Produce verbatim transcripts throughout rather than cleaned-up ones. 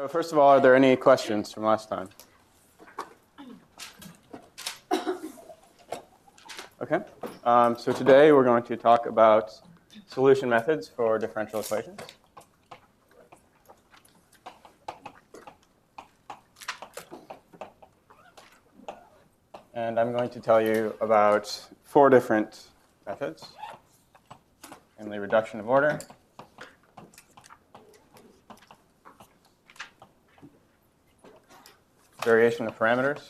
So first of all, are there any questions from last time? Okay. Um, so today we're going to talk about solution methods for differential equations. And I'm going to tell you about four different methods, namely reduction of order, variation of parameters,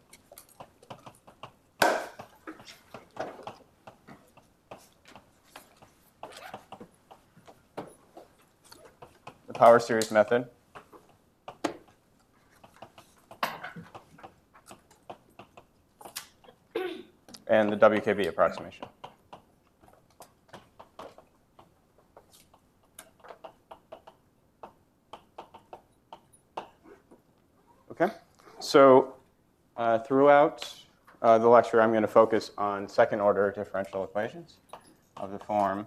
the power series method, and the W K B approximation. Okay, so uh, throughout uh, the lecture, I'm going to focus on second order differential equations of the form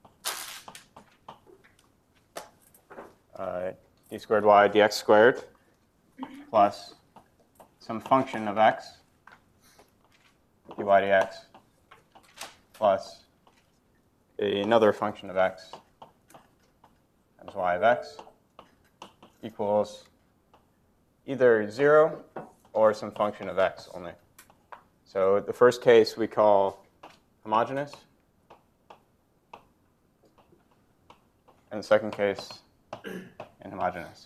uh, d squared y dx squared plus some function of x dy dx plus another function of x times y of x equals either zero or some function of x only. So the first case we call homogeneous, and the second case inhomogeneous.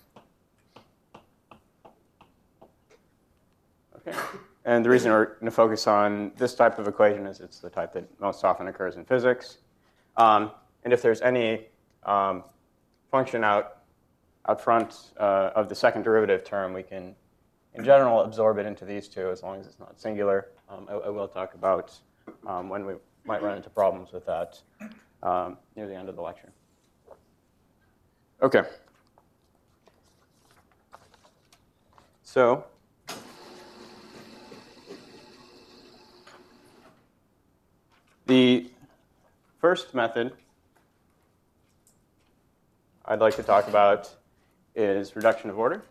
Okay. And the reason we're going to focus on this type of equation is it's the type that most often occurs in physics. Um, and if there's any um, function out, out front uh, of the second derivative term, we can, in general, absorb it into these two as long as it's not singular. Um, I, I will talk about um, when we might run into problems with that um, near the end of the lecture. OK. So the first method I'd like to talk about is reduction of order.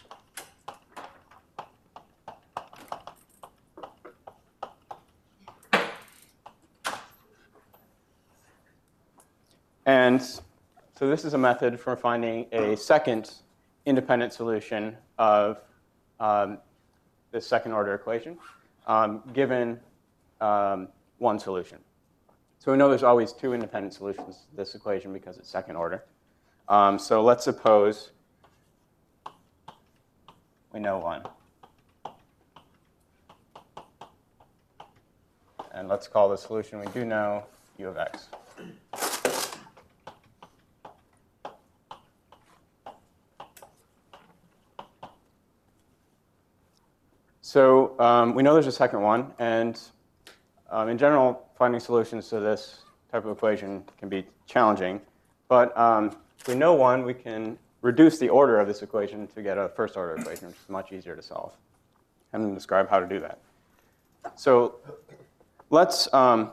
And so this is a method for finding a second independent solution of um, this second order equation um, given um, one solution. So we know there's always two independent solutions to this equation because it's second order. Um, so let's suppose we know one. And let's call the solution we do know u of x. So um, we know there's a second one. And um, in general, finding solutions to this type of equation can be challenging. But um, if we know one, we can reduce the order of this equation to get a first order equation, which is much easier to solve. I'm going to describe how to do that. So let's um,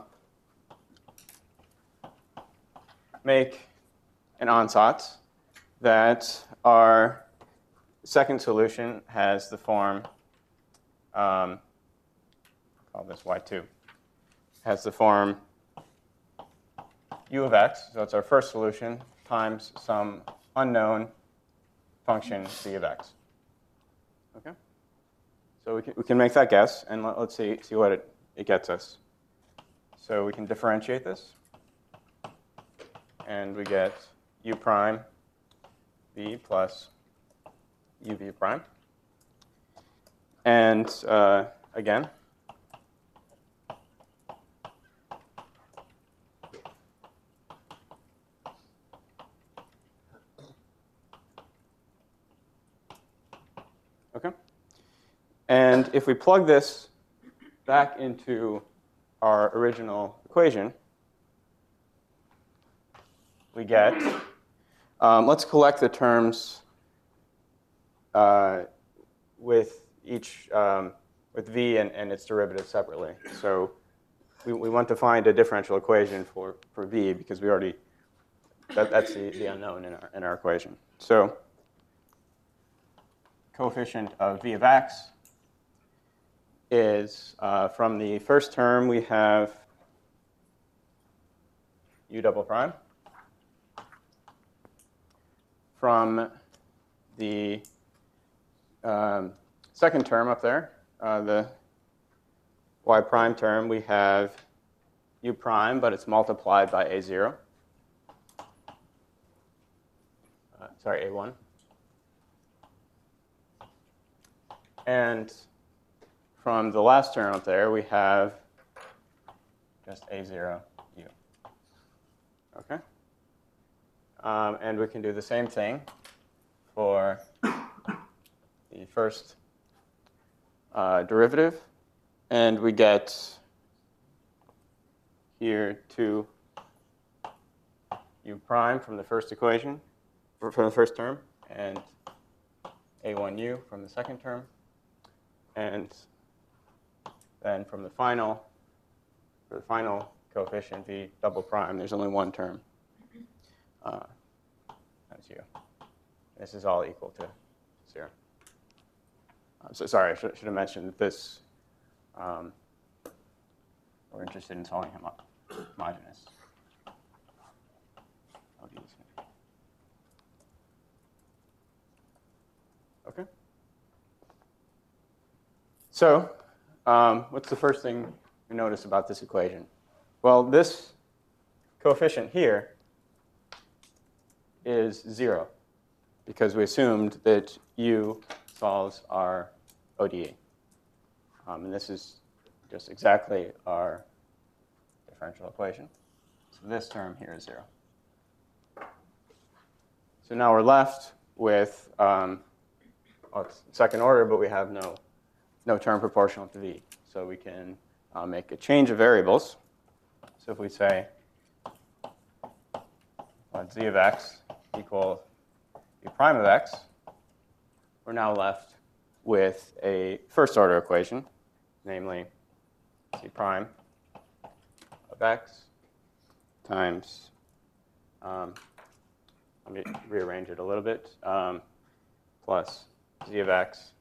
make an ansatz that our second solution has the form, um, call this y two, has the form u of x, so it's our first solution, times some unknown function c of x. Okay? So we can, we can make that guess, and let, let's see, see what it, it gets us. So we can differentiate this, and we get u prime v plus uv prime. And uh, again, okay. And if we plug this back into our original equation, we get, um, let's collect the terms uh, with each, um, with v and, and its derivative separately. So we, we want to find a differential equation for, for v because we already, that, that's the, the unknown in our, in our equation. So coefficient of v of x is, uh, from the first term, we have u double prime. From the um, second term up there, uh, the y prime term, we have u prime, but it's multiplied by a zero. Uh, sorry, a one. And from the last term up there, we have just a zero u. Okay? Um, and we can do the same thing for the first uh, derivative. And we get here two u prime from the first equation, from the first term, and a one u from the second term. And then from the final, for the final coefficient, v double prime, there's only one term. Uh, that's u. This is all equal to zero. Uh, so sorry, I should, should have mentioned that this, um, we're interested in solving hom homogeneous O D Es. Okay. So um, what's the first thing you notice about this equation? Well, this coefficient here is zero, because we assumed that u solves our O D E. Um, and this is just exactly our differential equation. So this term here is zero. So now we're left with, um, well, it's second order, but we have no, no term proportional to v. So we can uh, make a change of variables. So if we say let z of x equal u prime of x, we're now left with a first order equation, namely c prime of x times, um, let me rearrange it a little bit, um, plus z of x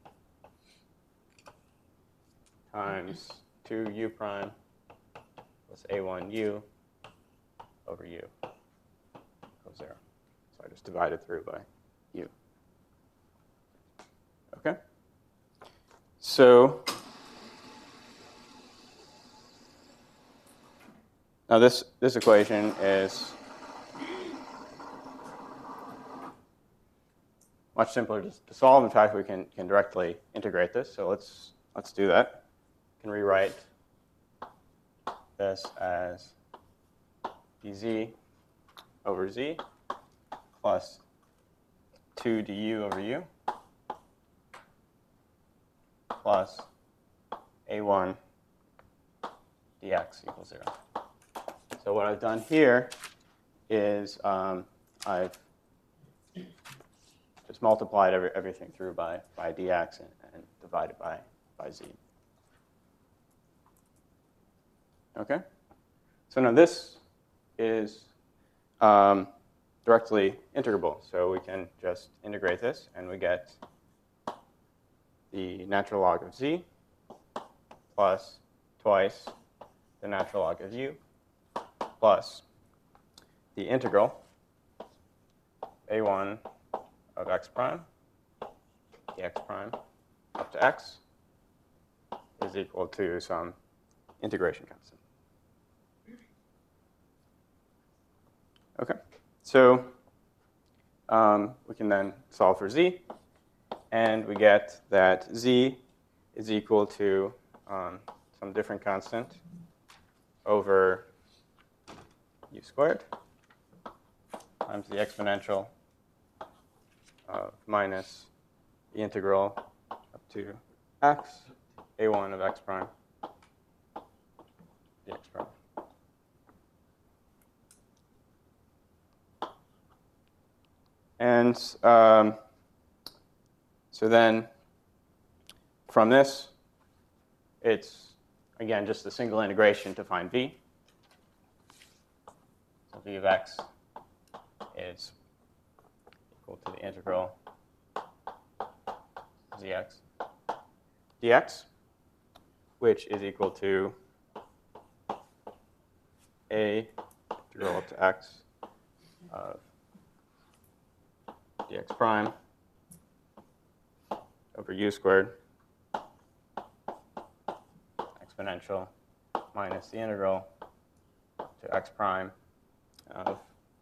times two u prime plus a one u over u equals zero. So I just divided through by u. Okay? So now this, this equation is much simpler to, to solve. In fact, we can, can directly integrate this. So let's, let's do that. We can rewrite this as dz over z plus two du over u plus a one dx equals zero. So what I've done here is um, I've just multiplied every, everything through by, by dx and, and divided by, by z. Okay? So now this is um, directly integrable. So we can just integrate this, and we get the natural log of z plus twice the natural log of u plus the integral a one of x prime dx prime up to x is equal to some integration constant. Okay, so um, we can then solve for z, and we get that z is equal to um, some different constant over u squared times the exponential of minus the integral up to x, a one of x prime dx prime. And um, so then from this, it's, again, just a single integration to find v. So v of x is equal to the integral dx dx, which is equal to a integral up to x of dx prime over u squared exponential minus the integral to x prime of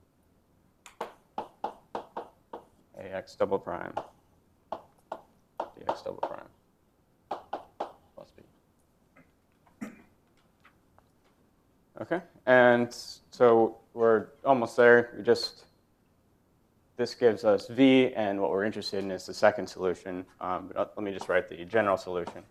ax double prime dx double prime plus b. Okay, and so we're almost there. We just this gives us v, and what we're interested in is the second solution. Um, but let me just write the general solution.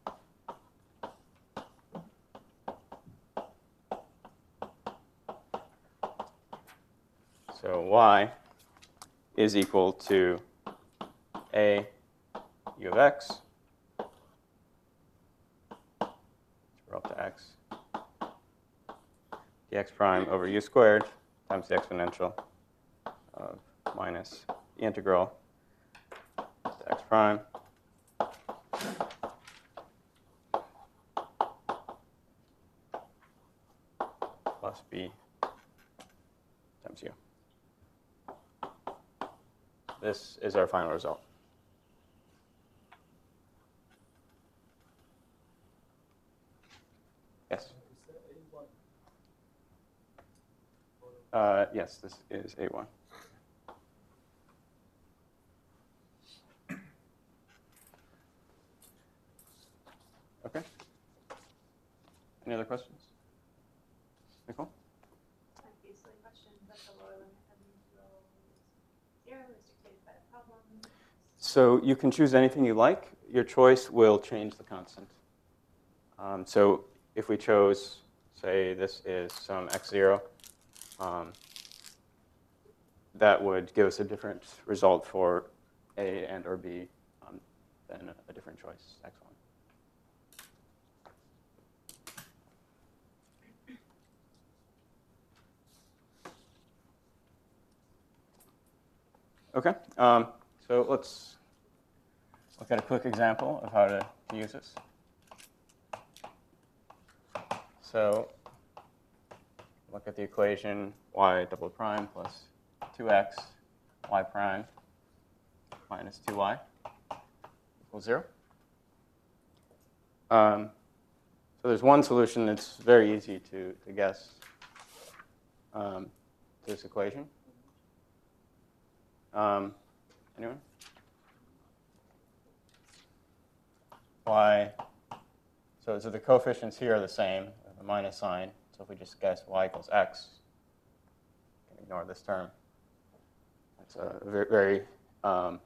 So y is equal to a u of x, up to x, dx prime over u squared times the exponential of minus the integral to x prime plus b times u. This is our final result. Yes? Uh, yes, this is A one. Okay. Any other questions? Nicole? Obviously, question, but the lower limit of the integral is zero is dictated by the problem. So you can choose anything you like. Your choice will change the constant. Um, so if we chose, say, this is some x zero, um, that would give us a different result for A and or B um, than a, a different choice, x one. Okay, um, so let's look at a quick example of how to, to use this. So look at the equation y double prime plus two x y prime minus two y equals zero. Um, so there's one solution that's very easy to, to guess um, to this equation. Um, anyone? Y, so, so the coefficients here are the same, the minus sign. So if we just guess y equals x, we can ignore this term. It's a very, very um,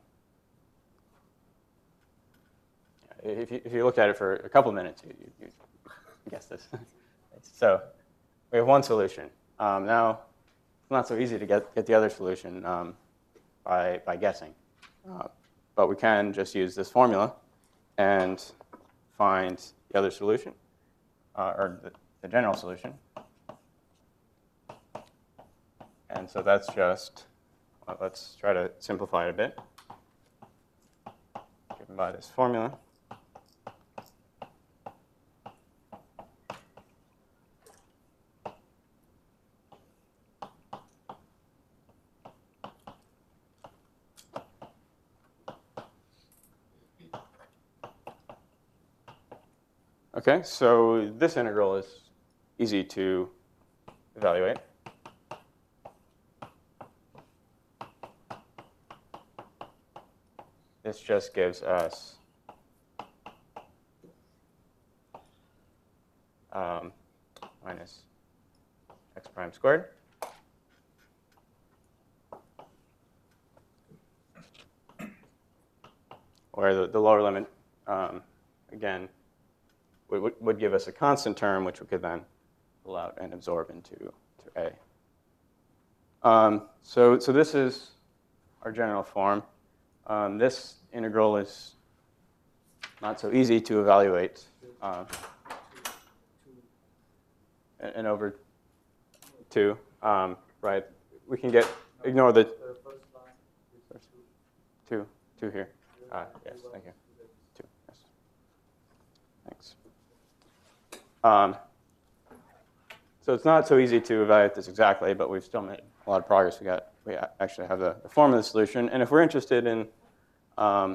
if, you, if you look at it for a couple minutes, you, you, you guess this. So we have one solution. Um, now, it's not so easy to get, get the other solution um, by, by guessing. Uh, but we can just use this formula and find the other solution, uh, or the, the general solution. And so that's just, well, let's try to simplify it a bit, given by this formula. Okay, so this integral is easy to evaluate. This just gives us um, minus x prime squared. Where the, the lower limit, um, again, would, would give us a constant term, which we could then pull out and absorb into to A. Um, so, so this is our general form. Um, this integral is not so easy to evaluate. Uh, and over two, um, right? We can get, ignore the two, two here. Ah, yes, thank you. Um, so it's not so easy to evaluate this exactly, but we've still made a lot of progress. We got we actually have the, the form of the solution, and if we're interested in um,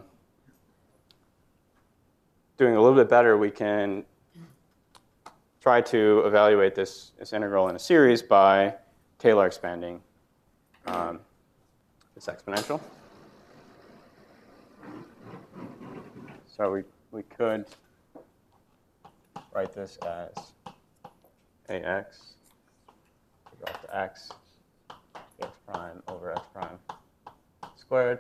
doing a little bit better, we can try to evaluate this, this integral in a series by Taylor expanding um, this exponential. So we, we could write this as ax equals to x, x prime over x prime squared.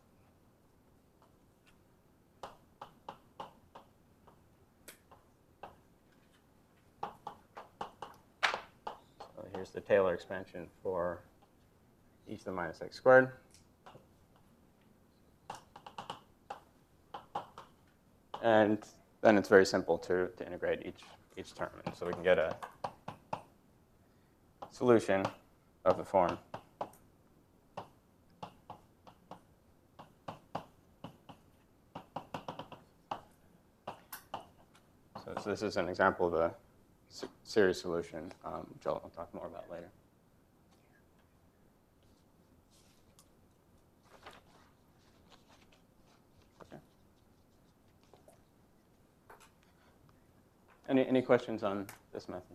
So here's the Taylor expansion for e to the minus x squared. And then it's very simple to, to integrate each, each term. And so we can get a solution of the form so, so this is an example of a series solution, um, which I'll, I'll talk more about later. Okay. Any, any questions on this method?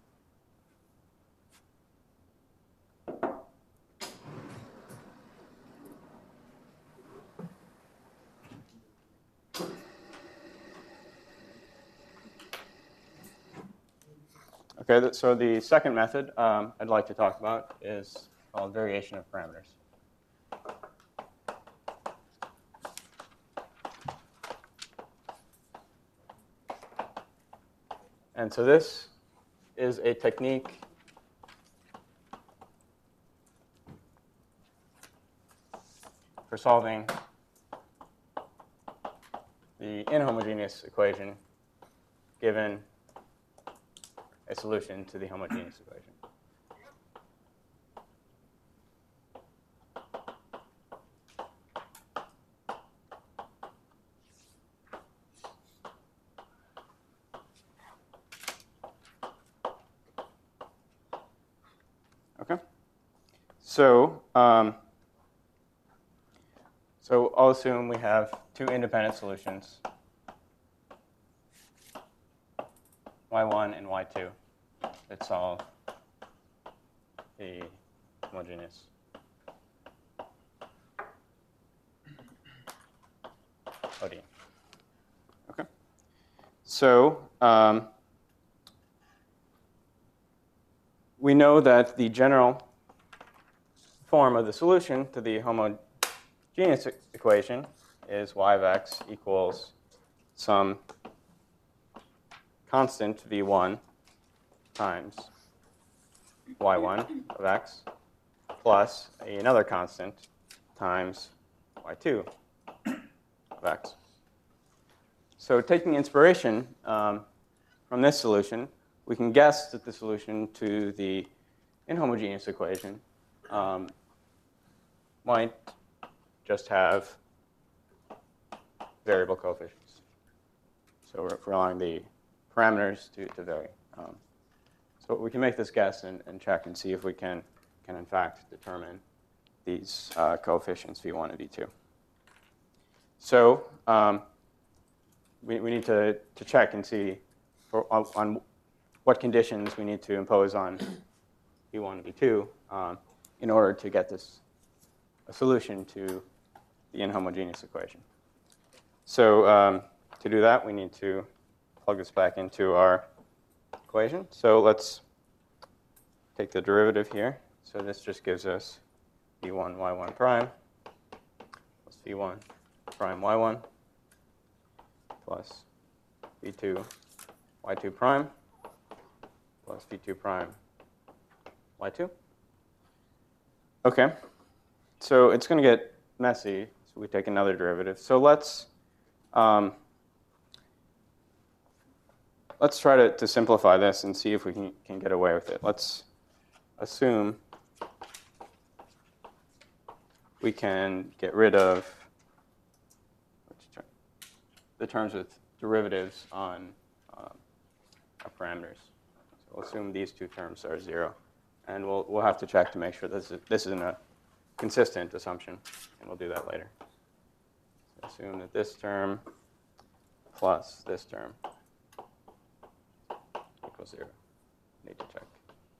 Okay, so the second method um, I'd like to talk about is called variation of parameters. And so this is a technique for solving the inhomogeneous equation given a solution to the homogeneous equation. Okay. So, um, so I'll assume we have two independent solutions, y one and y two, that solve the homogeneous O D E. Okay. So um, we know that the general form of the solution to the homogeneous equation is y of x equals some constant v one times y one of x plus another constant times y two of x. So taking inspiration um, from this solution, we can guess that the solution to the inhomogeneous equation um, might just have variable coefficients. So we're, we're allowing the parameters to, to vary. Um, so we can make this guess and, and check and see if we can, can in fact determine these uh, coefficients v one and v two. So um, we, we need to, to check and see for, on, on what conditions we need to impose on v one and v two um, in order to get this a solution to the inhomogeneous equation. So um, to do that, we need to plug this back into our equation. So let's take the derivative here. So this just gives us v one y one prime plus v one prime y one plus v two y two prime plus v two prime y two. Okay. So it's going to get messy, so we take another derivative. So let's um, let's try to, to simplify this and see if we can, can get away with it. Let's assume we can get rid of the terms with derivatives on um, a parameters. So we'll assume these two terms are zero. And we'll, we'll have to check to make sure this, is, this isn't a consistent assumption, and we'll do that later. So assume that this term plus this term equals zero. Need to check.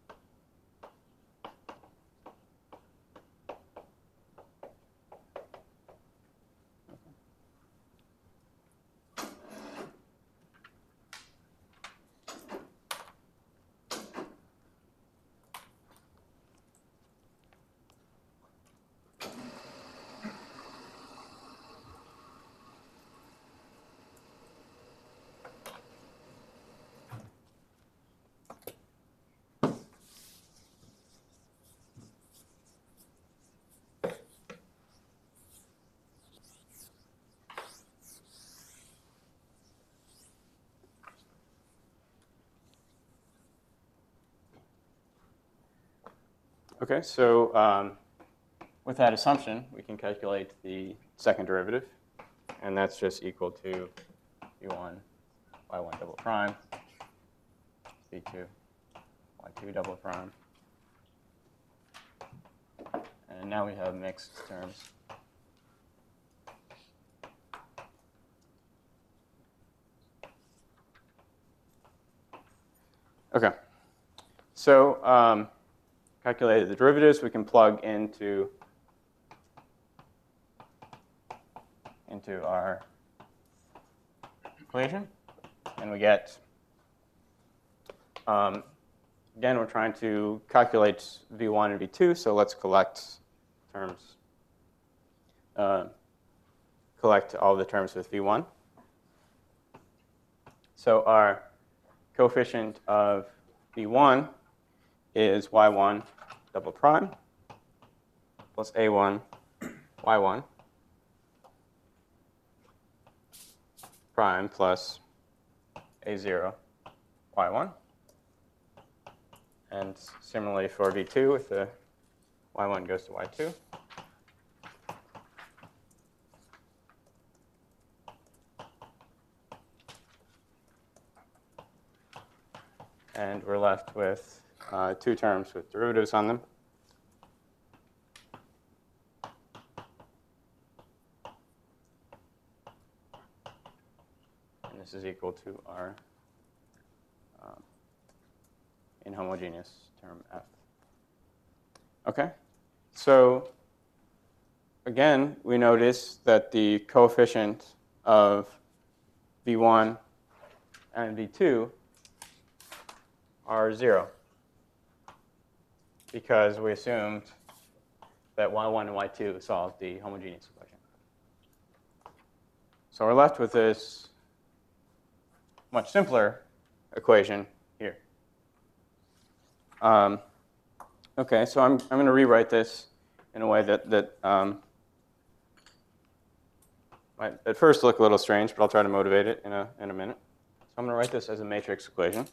Okay, so um, with that assumption, we can calculate the second derivative, and that's just equal to v one, y one double prime, v two, y two double prime. And now we have mixed terms. Okay, so um, calculated the derivatives, we can plug into, into our equation, and we get, um, again, we're trying to calculate v one and v two, so let's collect terms, uh, collect all the terms with v one. So our coefficient of v one is y one double prime plus a one y one prime plus a zero y one. And similarly for v two, if the y one goes to y two. And we're left with uh, two terms with derivatives on them. And this is equal to our um, inhomogeneous term f. Okay, so again, we notice that the coefficient of v one and v two are zero, because we assumed that y one and y two solved the homogeneous equation. So we're left with this much simpler equation here. Um, okay, so I'm, I'm going to rewrite this in a way that, that um, might at first look a little strange, but I'll try to motivate it in a, in a minute. So I'm going to write this as a matrix equation.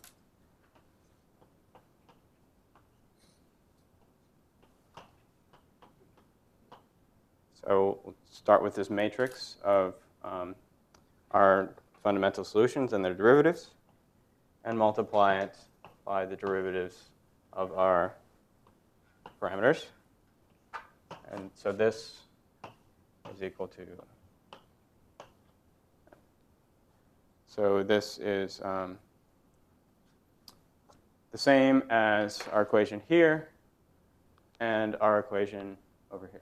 So we'll start with this matrix of um, our fundamental solutions and their derivatives, and multiply it by the derivatives of our parameters. And so this is equal to, so this is um, the same as our equation here and our equation over here.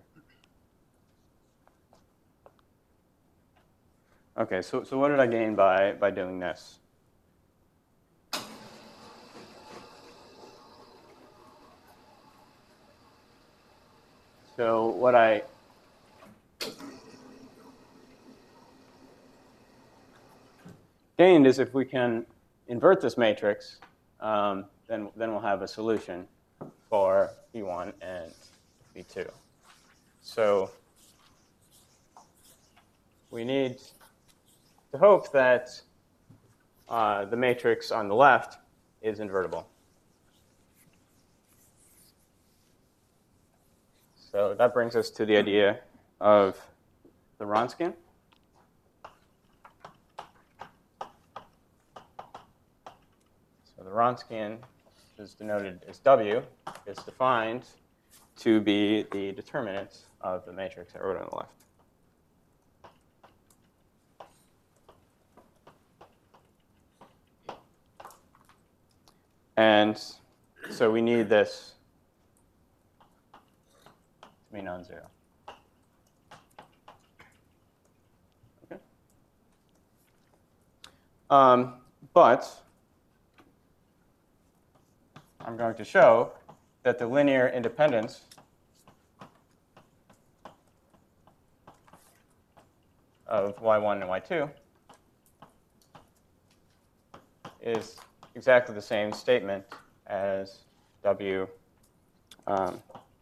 Okay, so, so what did I gain by, by doing this? So what I gained is if we can invert this matrix, um, then, then we'll have a solution for v one and v two. So we need to hope that uh, the matrix on the left is invertible. So that brings us to the idea of the Wronskian. So So the Wronskian, which is denoted as W, is defined to be the determinant of the matrix I wrote on the left. And so we need this to be non-zero. Okay. Um, but I'm going to show that the linear independence of y one and y two is exactly the same statement as W um,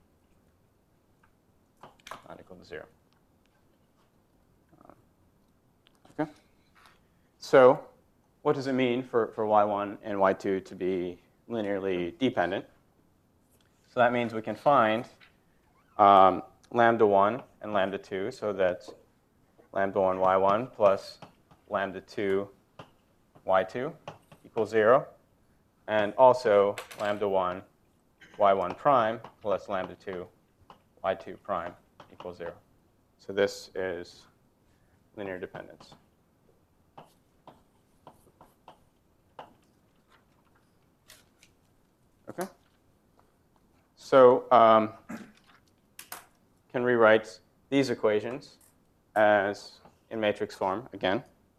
not equal to zero. Um, okay. So what does it mean for, for y one and y two to be linearly dependent? So that means we can find um, lambda one and lambda two, so that lambda one y one plus lambda two y two equals zero, and also lambda one y one prime plus lambda two y two prime equals zero. So this is linear dependence. Okay. So um, can rewrite these equations as in matrix form again.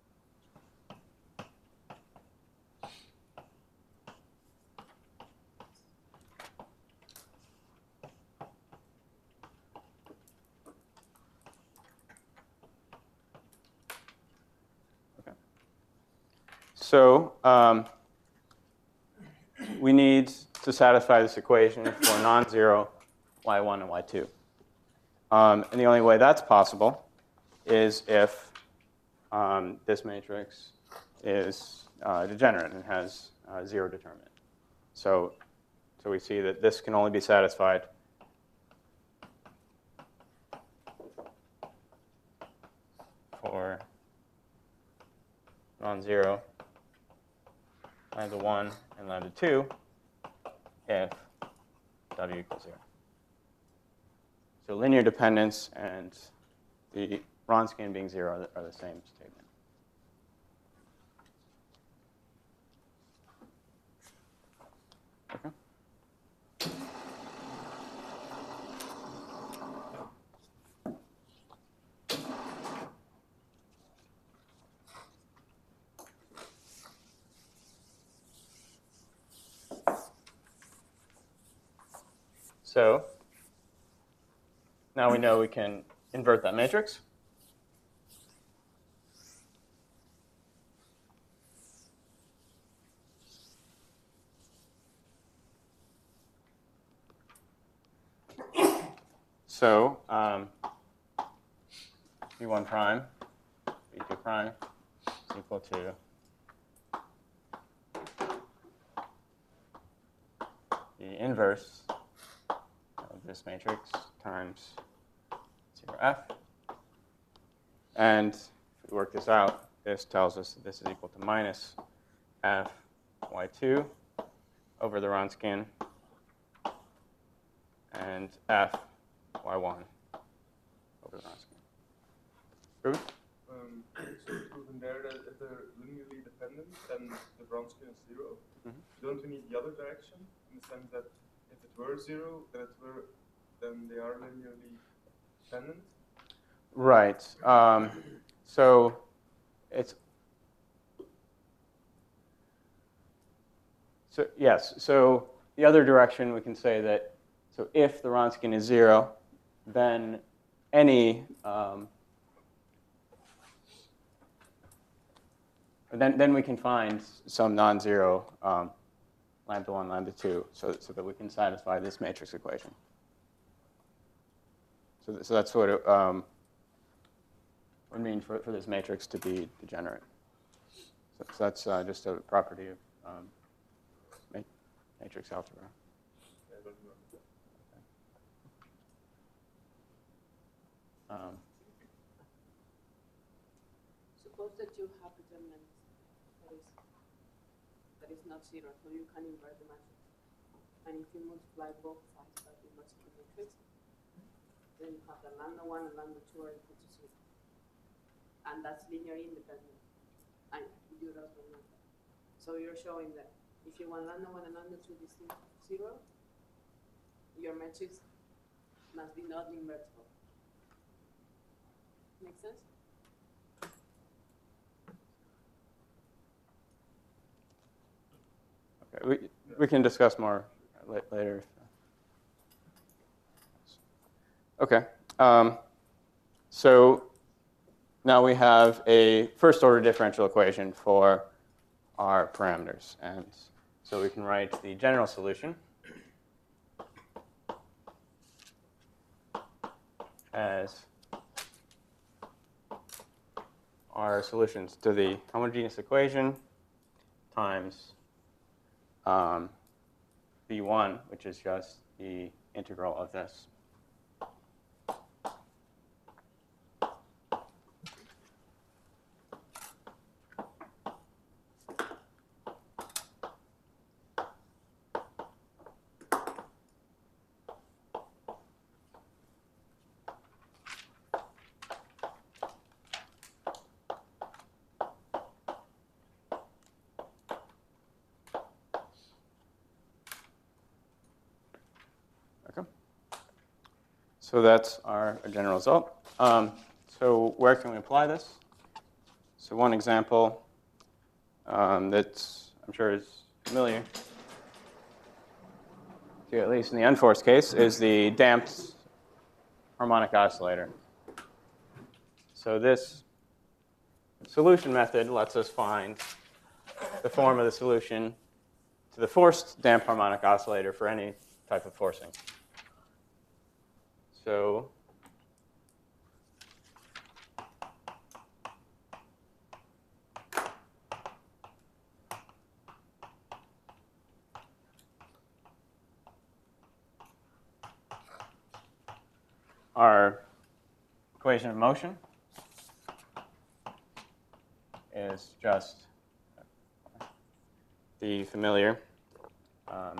Okay. So um, we need to satisfy this equation for non-zero y one and y two. Um, and the only way that's possible is if um, this matrix is uh, degenerate and has uh, zero determinant. So, so we see that this can only be satisfied for non-zero lambda one and lambda two if W equals zero. So linear dependence and the Wronskian being zero are the, are the same statement. Okay. So now we know we can invert that matrix. So um, B one prime, B two prime is equal to the inverse of this matrix times zero f. And if we work this out, this tells us that this is equal to minus f y two over the Wronskian and f y one over the Wronskian. Ruben? Um, so proven there that if they're linearly dependent, then the Wronskian is zero. Mm-hmm. Don't we need the other direction in the sense that if it were zero, then it were, then they are linearly dependent? Right. Um, so it's so yes. So the other direction we can say that so if the Wronskian is zero, then any um, then then we can find some non-zero um, lambda one, lambda two, so so that we can satisfy this matrix equation. So th so that's what it um, would mean for for this matrix to be degenerate. So, so that's uh, just a property of um, ma matrix algebra. I don't remember that. Um, Suppose that you have determinants, that is, that is not zero, so you can invert the matrix. And if you multiply both sides by the inverse of the matrix, then you have the lambda one and lambda two are equal to zero. And that's linearly independent. And you do that one lambda. So you're showing that if you want lambda one and lambda two distinct zero, your matrix must be not invertible. Make sense? Okay, we, we can discuss more la- later. Okay. Um, so now we have a first order differential equation for our parameters. And so we can write the general solution as our solutions to the homogeneous equation times um, B one, which is just the integral of this. So that's our general result. Um, so where can we apply this? So one example um, that's, I'm sure is familiar to you, at least in the unforced case, is the damped harmonic oscillator. So this solution method lets us find the form of the solution to the forced damped harmonic oscillator for any type of forcing. So our equation of motion is just the familiar um,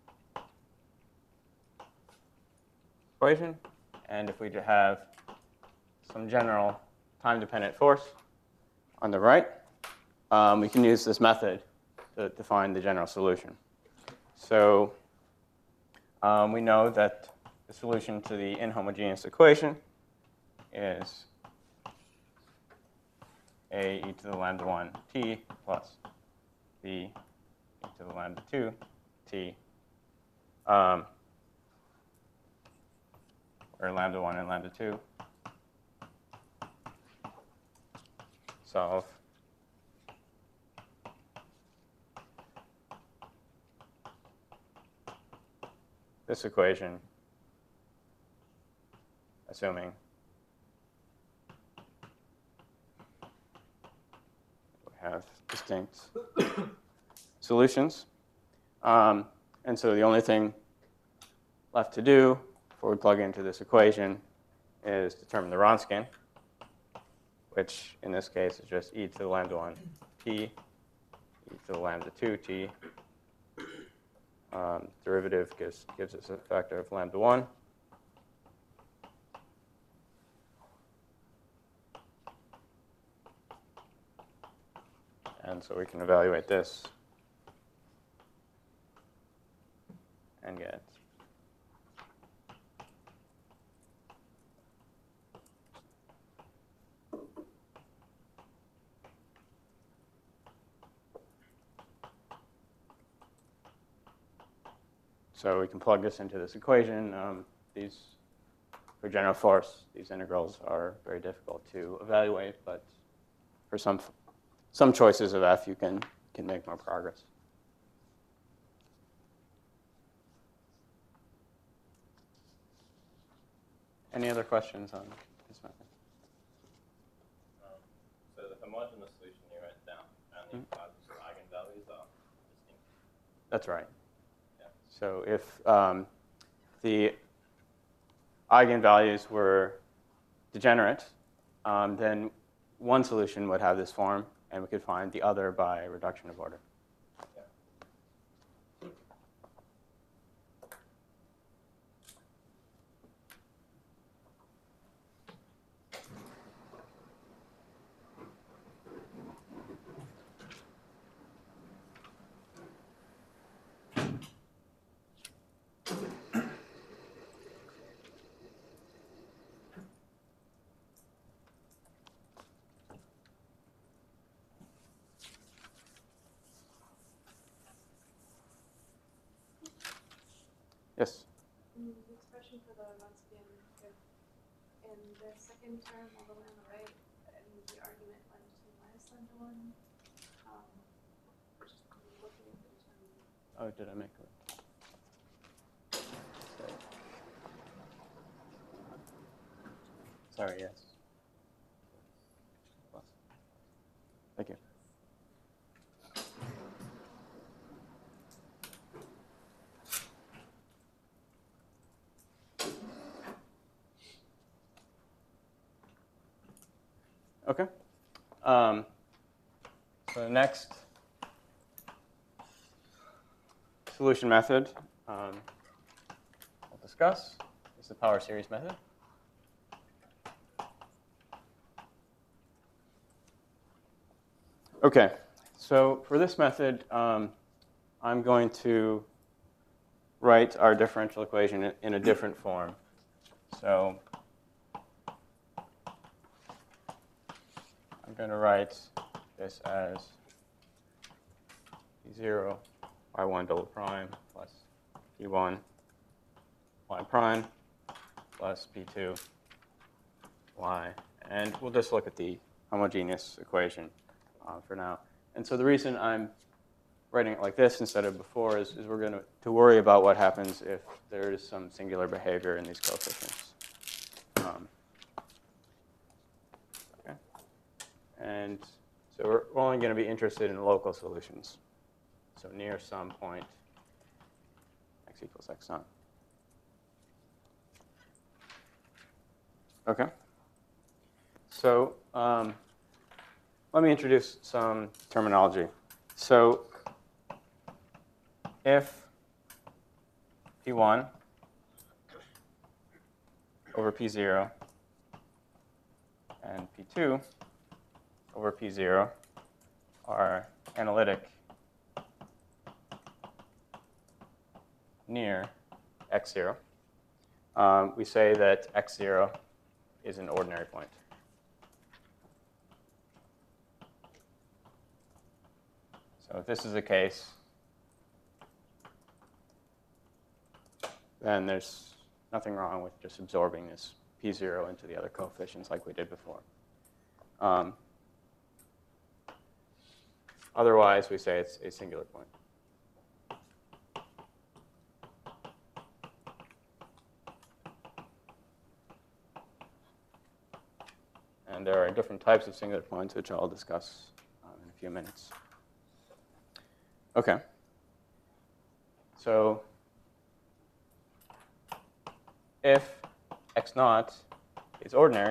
equation. And if we have some general time-dependent force on the right, um, we can use this method to, to find the general solution. So um, we know that the solution to the inhomogeneous equation is a e to the lambda one t plus b e to the lambda two t, um, or lambda one and lambda two. Solve this equation, assuming we have distinct solutions. Um, and so the only thing left to do before we plug into this equation is determine the Wronskian, which in this case is just e to the lambda one t, e to the lambda two t. Um, derivative gives, gives us a factor of lambda one. And so we can evaluate this and get so we can plug this into this equation. Um, these, for general force, these integrals are very difficult to evaluate, but for some some choices of f, you can can make more progress. Any other questions on this method? Um, so the homogeneous solution you wrote down only applies to eigenvalues are distinct. That's right. Yeah. So if um, the eigenvalues were degenerate, um, then one solution would have this form, and we could find the other by reduction of order. Yeah. Yes. Mm, the expression for the Wronskian, if in the second term all the way on the right, and the argument went to minus lambda one, um, just looking at the determinant. Oh, did I make it? Sorry, yes. Thank you. Okay. Um, so the next solution method um, we'll discuss is the power series method. Okay, so for this method, um, I'm going to write our differential equation in, in a different form. So I'm going to write this as P zero y one double prime plus P one y prime plus P two y. And we'll just look at the homogeneous equation uh, for now. And so the reason I'm writing it like this instead of before is, is we're going to, to worry about what happens if there is some singular behavior in these coefficients. Um, okay. And so we're only going to be interested in local solutions. So near some point x equals x naught. Okay. So um, let me introduce some terminology. So if P one over P zero and P two over P zero are analytic near x zero, um, we say that x zero is an ordinary point. So if this is the case, then there's nothing wrong with just absorbing this P zero into the other coefficients like we did before. Um, otherwise, we say it's a singular point. And there are different types of singular points, which I'll discuss um, in a few minutes. Okay. So if x naught is ordinary,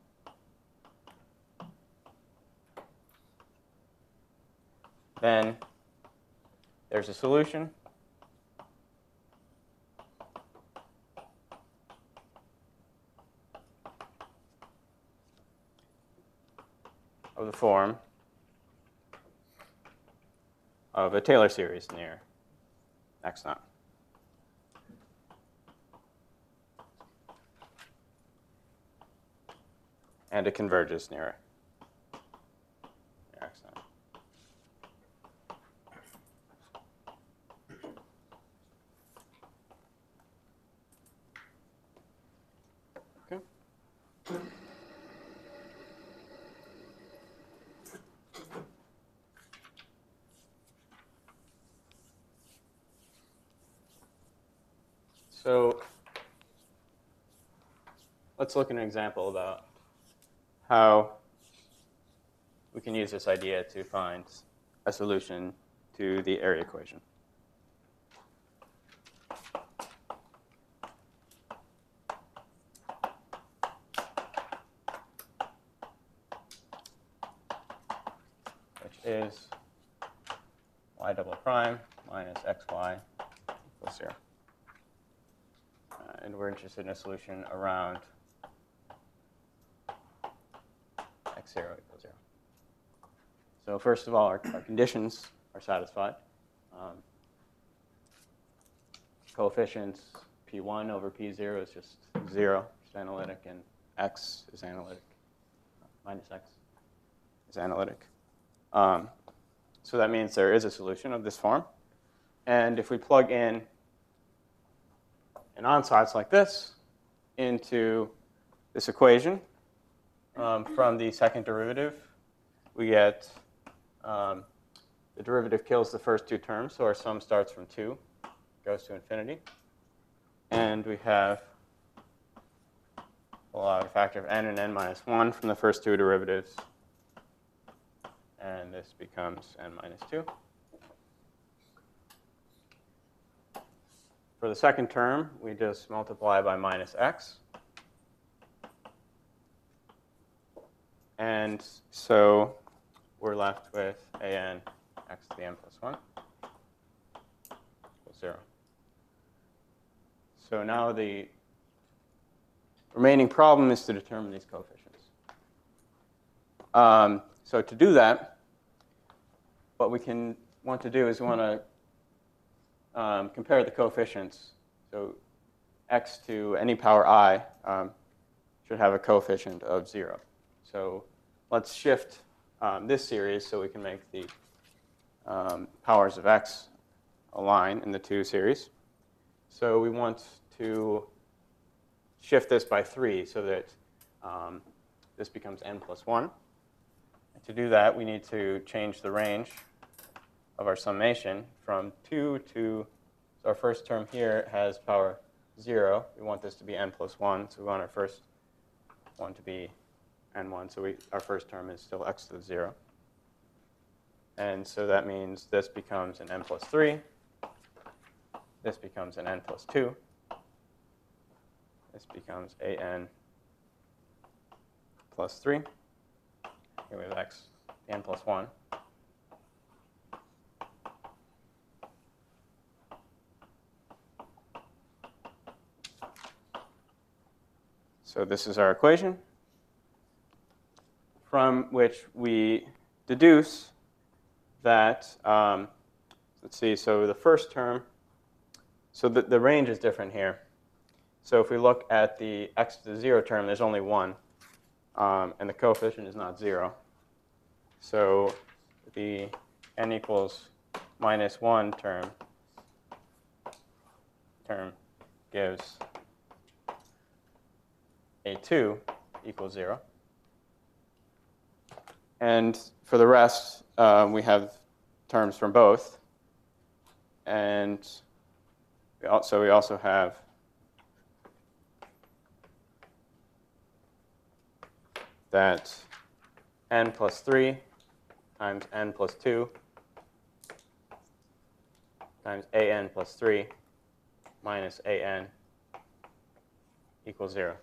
then there's a solution of the form of a Taylor series near x naught. And it converges near, near x naught. Okay. So let's look at an example about how we can use this idea to find a solution to the area equation. Which is y double prime minus xy equals zero. Uh, and we're interested in a solution around x zero equals zero. So first of all, our, our conditions are satisfied. Um, coefficients P one over P zero is just zero, it's analytic, and x is analytic. Minus x is analytic. Um, so that means there is a solution of this form. And if we plug in an on-sides like this into this equation. Um, from the second derivative, we get um, the derivative kills the first two terms, so our sum starts from two, goes to infinity. And we have a lot of factor of n and n minus one from the first two derivatives. And this becomes n minus two. For the second term, we just multiply by minus x. And so we're left with an x to the n plus one equals zero. So now the remaining problem is to determine these coefficients. Um, so to do that, what we can want to do is we want to um, compare the coefficients. So x to any power I um, should have a coefficient of zero. So let's shift um, this series so we can make the um, powers of x align in the two series. So we want to shift this by three so that um, this becomes n plus one. And to do that, we need to change the range of our summation from two to, so our first term here has power zero. We want this to be n plus one, so we want our first one to be n one. So we, our first term is still x to the zero. And so that means this becomes an n plus three. This becomes an n plus two. This becomes a n plus three. Here we have x, n plus one. So this is our equation, from which we deduce that, um, let's see, so the first term, so the, the range is different here. So if we look at the x to the zero term, there's only one, um, and the coefficient is not zero. So the n equals minus one term, term gives a two equals zero. And for the rest, um, we have terms from both. And we also, we also have that n plus three times n plus two times a n plus three minus a n equals zero.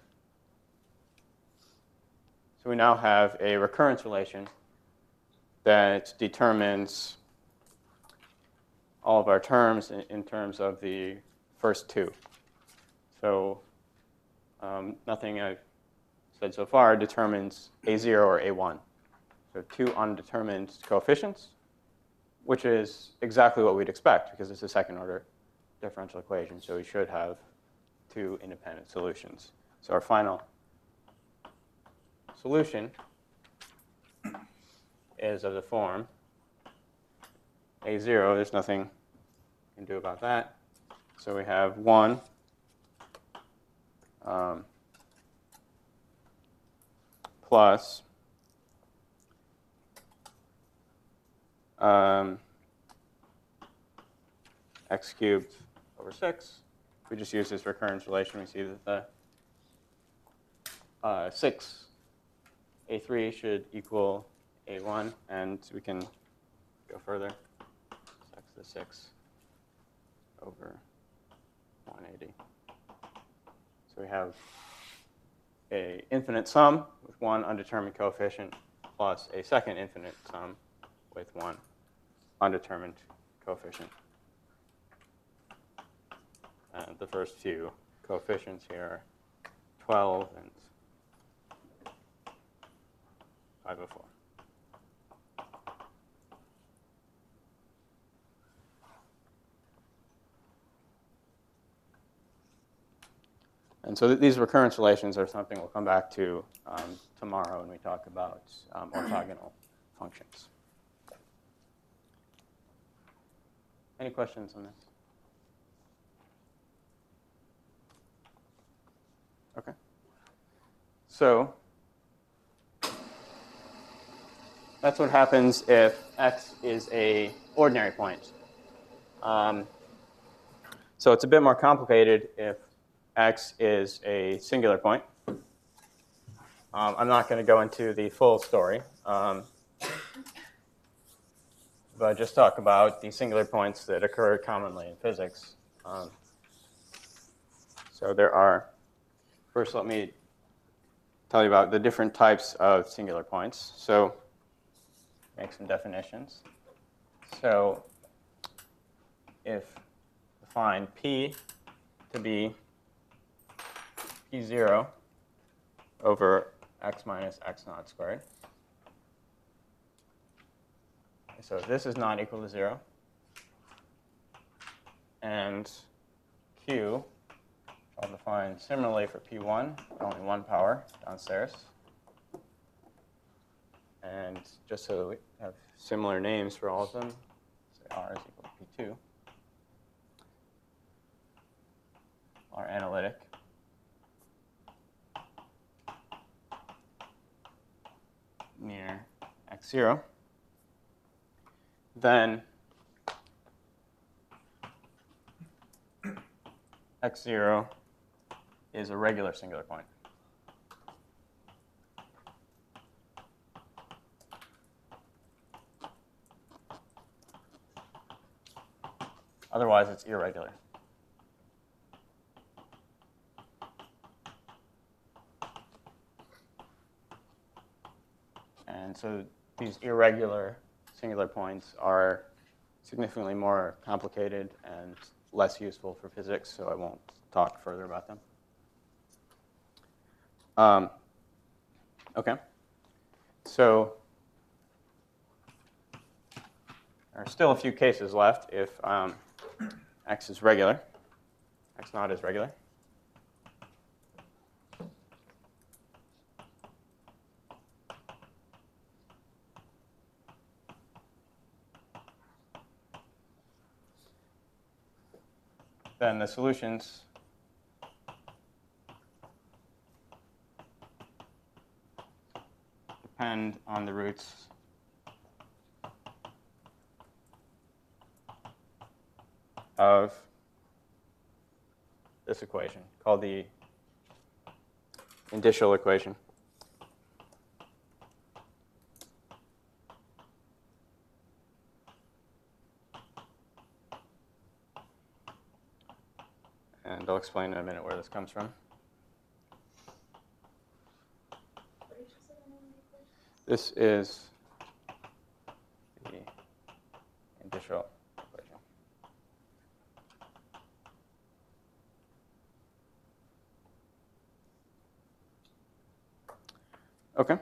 So we now have a recurrence relation that determines all of our terms in, in terms of the first two. So um, nothing I've said so far determines a zero or a one. So two undetermined coefficients, which is exactly what we'd expect because it's a second order differential equation. So we should have two independent solutions. So our final solution is of the form a zero. There's nothing you can do about that. So we have one um, plus um, x cubed over six. We just use this recurrence relation. We see that the uh, six a three should equal a one, and we can go further. X to the six over one eighty. So we have a infinite sum with one undetermined coefficient plus a second infinite sum with one undetermined coefficient. And the first few coefficients here are twelve and five oh four. And so th these recurrence relations are something we'll come back to um, tomorrow when we talk about um, orthogonal functions. Any questions on this? Okay. So that's what happens if x is a ordinary point. Um, so it's a bit more complicated if x is a singular point. Um, I'm not going to go into the full story, um, but just talk about the singular points that occur commonly in physics. Um, so there are, first let me tell you about the different types of singular points. So make some definitions. So if define P to be P zero over x minus x naught squared. So this is not equal to zero. And Q, I'll define similarly for P one, only one power downstairs. And just so we have similar names for all of them, say R is equal to P two. R analytic. Near x zero. Then x zero is a regular singular point. Otherwise, it's irregular. And so these irregular singular points are significantly more complicated and less useful for physics, so I won't talk further about them. Um, okay. So there are still a few cases left if um, x is regular, x naught is regular. Then the solutions depend on the roots of this equation called the indicial equation. And I'll explain in a minute where this comes from. This is the indicial equation. Okay.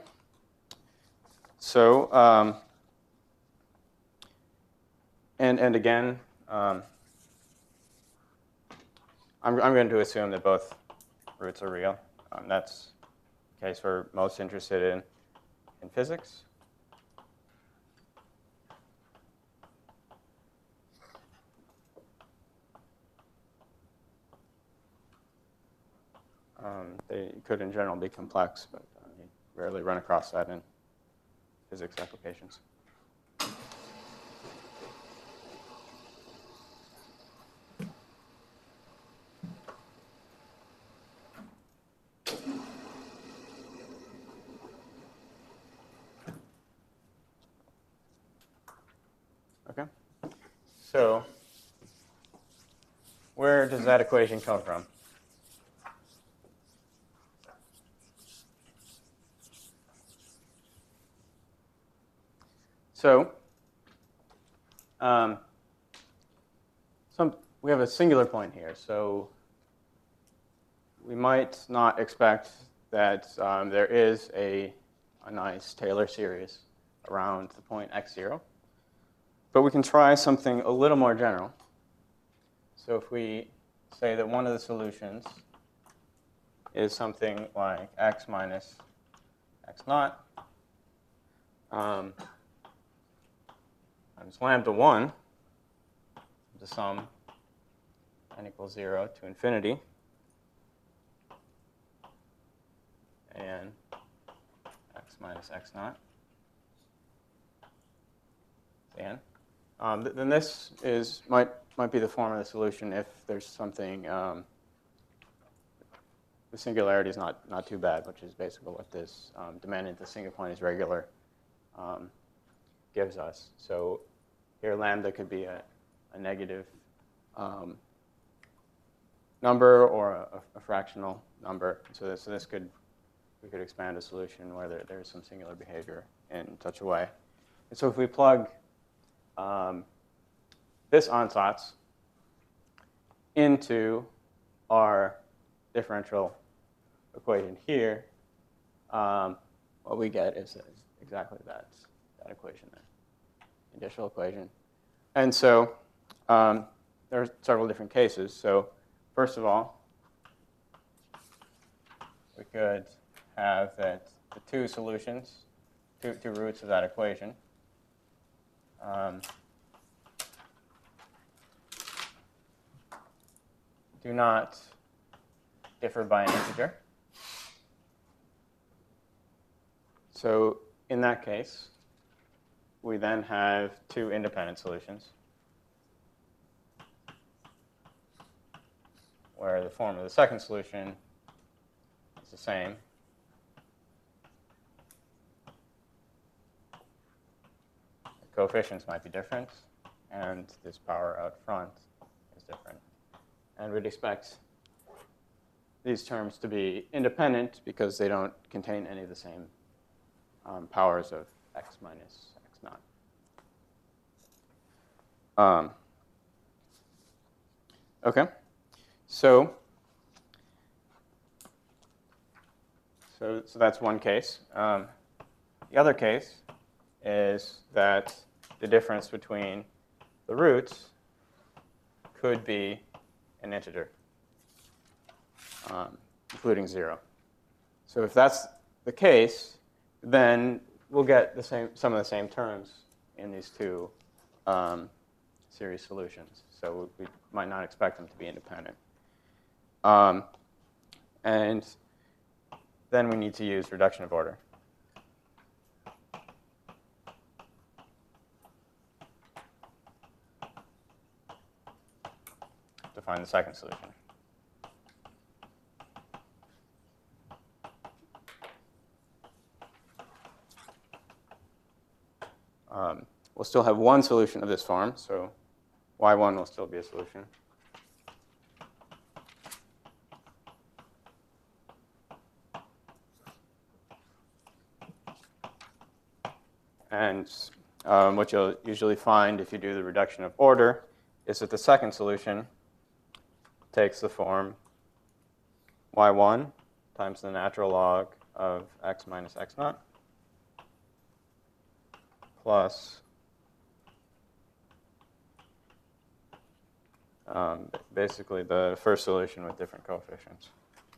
So, um, and, and again, um, I'm, I'm going to assume that both roots are real. Um, that's the case we're most interested in in physics. Um, they could, in general, be complex, but uh, you rarely run across that in physics applications. Okay. So where does that equation come from? So um, some, we have a singular point here. So we might not expect that um, there is a, a nice Taylor series around the point x zero. But we can try something a little more general. So if we say that one of the solutions is something like x minus x naught um, times lambda one, the sum n equals zero to infinity. an x minus x naught. An. Um, th then this is might might be the form of the solution if there's something. Um, the singularity is not not too bad, which is basically what this um, demanding the single point is regular um, gives us. So here lambda could be a, a negative um, number or a, a fractional number. So this, so this could we could expand a solution where there, there's some singular behavior in such a way. And so if we plug um, this ansatz into our differential equation here, um, what we get is exactly that, that equation there, initial equation. And so um, there are several different cases. So first of all, we could have that the two solutions, two, two roots of that equation, um, do not differ by an integer. So in that case, we then have two independent solutions where the form of the second solution is the same. The coefficients might be different, and this power out front is different. And we'd expect these terms to be independent because they don't contain any of the same um, powers of x minus x naught. Um, okay, so, so so that's one case. Um, the other case is that the difference between the roots could be an integer, um, including zero. So if that's the case, then we'll get the same, some of the same terms in these two um, series solutions. So we might not expect them to be independent. Um, and then we need to use reduction of order. To find the second solution. Um, we'll still have one solution of this form, so y one will still be a solution. And um, what you'll usually find if you do the reduction of order is that the second solution takes the form y one times the natural log of x minus x naught plus um, basically the first solution with different coefficients.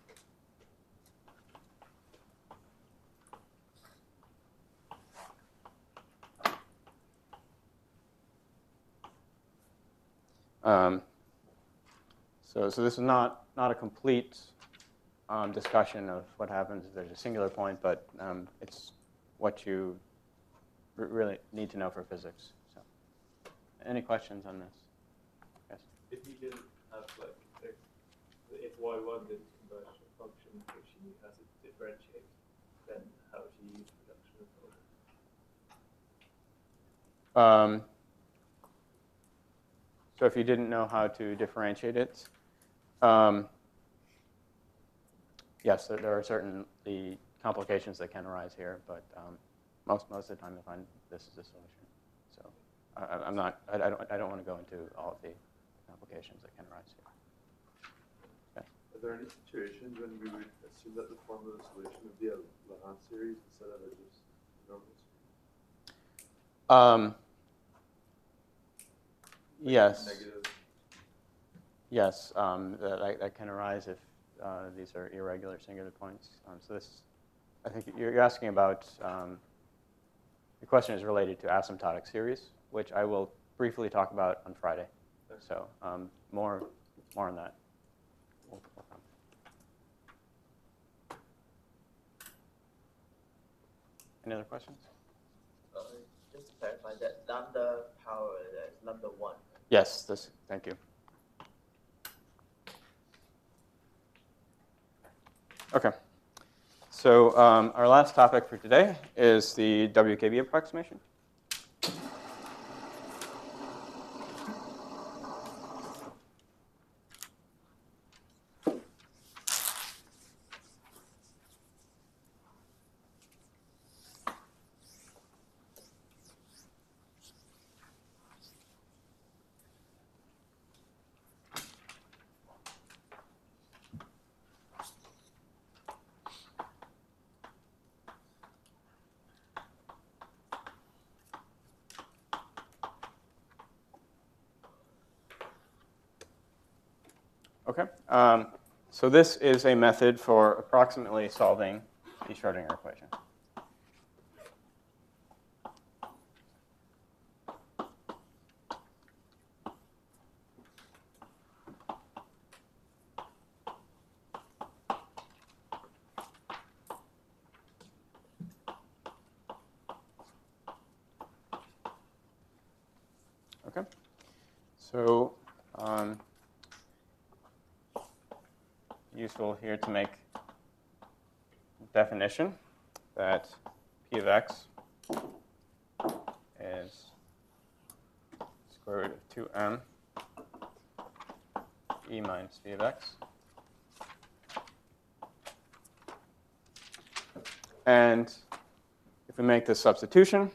Um, so, so this is not, not a complete um, discussion of what happens if there's a singular point, but um, it's what you r really need to know for physics. So, any questions on this? Yes? If you didn't have, like, if, if y one didn't converge to a function which you has it differentiate, then how would you use reduction of order? Um, so if you didn't know how to differentiate it, um, yes, there, there are certainly complications that can arise here, but um, most most of the time you'll find this is a solution. So I, I'm not, I, I don't, I don't want to go into all of the complications that can arise here. Okay. Are there any situations when we would assume that the form of the solution would be a Laurent series instead of a just normal series? Um, Like yes. Negative. Yes, um, that, that can arise if uh, these are irregular singular points. Um, so this, I think you're asking about, um, the question is related to asymptotic series, which I will briefly talk about on Friday. So um, more, more on that. We'll, we'll come. Any other questions? Uh, just to clarify that lambda power that is lambda one. Yes, this, thank you. Okay. So um, our last topic for today is the W K B approximation. Okay. Um, so this is a method for approximately solving the Schrodinger equation. Okay. So um, useful here to make definition that P of x is square root of two m e minus P of x. And if we make this substitution,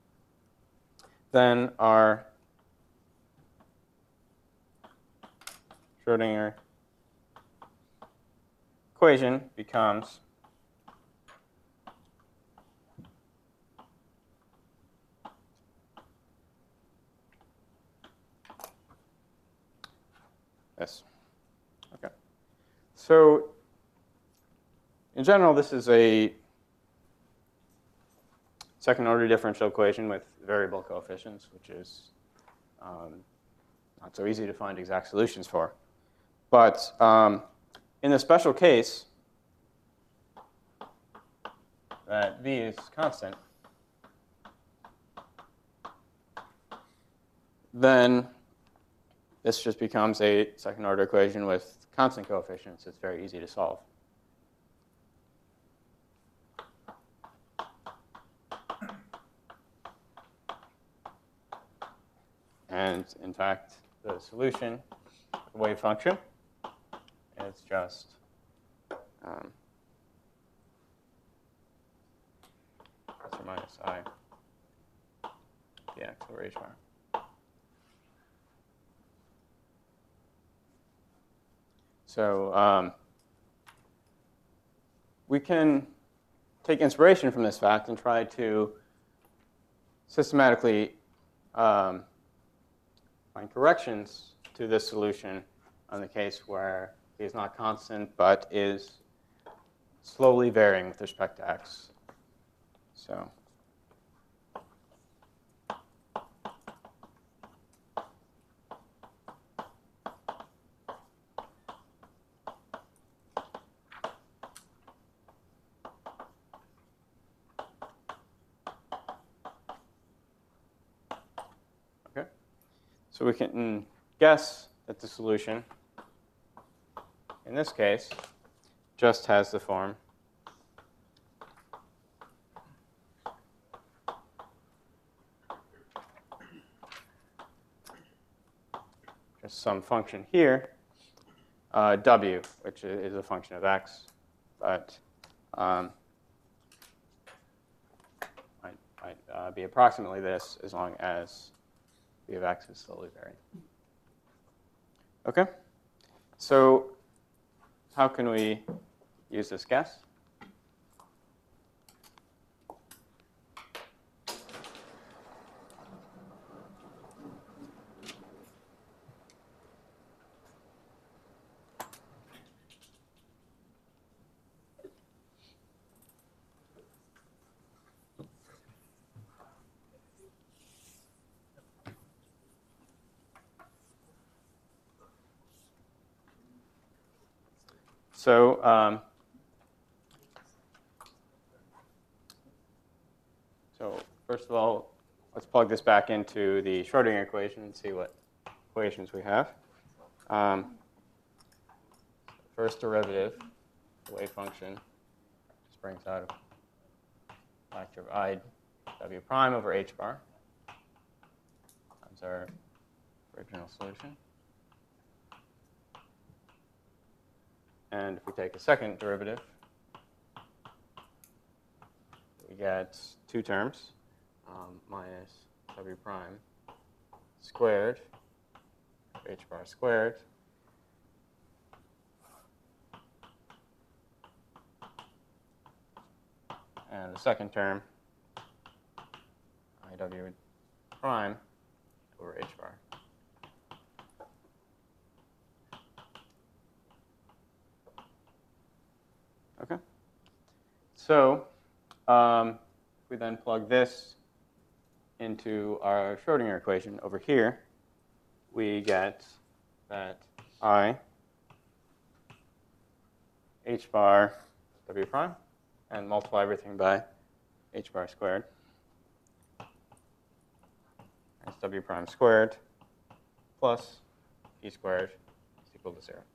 then our Schrodinger equation becomes this. Okay. So in general, this is a second order differential equation with variable coefficients, which is um, not so easy to find exact solutions for. But um, in the special case that v is constant, then this just becomes a second order equation with constant coefficients. It's very easy to solve. And in fact, the solution, the wave function, is just um, plus or minus I dx over h bar. So um, we can take inspiration from this fact and try to systematically um, find corrections to this solution on the case where v is not constant but is slowly varying with respect to x. So okay. So we can guess that the solution in this case just has the form just some function here, uh, w, which is a function of x, but um, might, might uh, be approximately this as long as v of x is slowly varying. Okay, so how can we use this guess? So um, first of all, let's plug this back into the Schrodinger equation and see what equations we have. Um, first derivative, the wave function, just brings out a factor of I W prime over H bar. That's our original solution. And if we take a second derivative, we get two terms, um, minus W prime squared, H bar squared, and the second term, I W prime over H bar. Okay. So um, we then plug this into our Schrodinger equation over here. We get that I H bar W prime and multiply everything by H bar squared. That's W prime squared plus P squared is equal to zero.